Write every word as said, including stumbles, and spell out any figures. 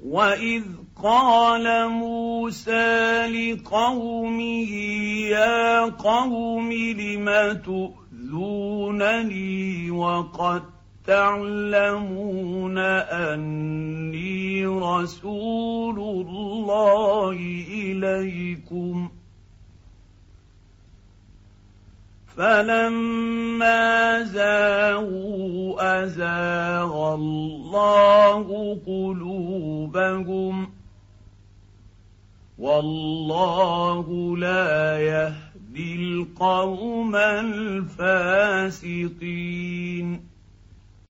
وإذ قال موسى لقومه يا قوم لم تؤذونني وقد تعلمون أني رسول الله إليكم فلما زاغوا أزاغ الله قلوبهم والله لا يهدي القوم الفاسقين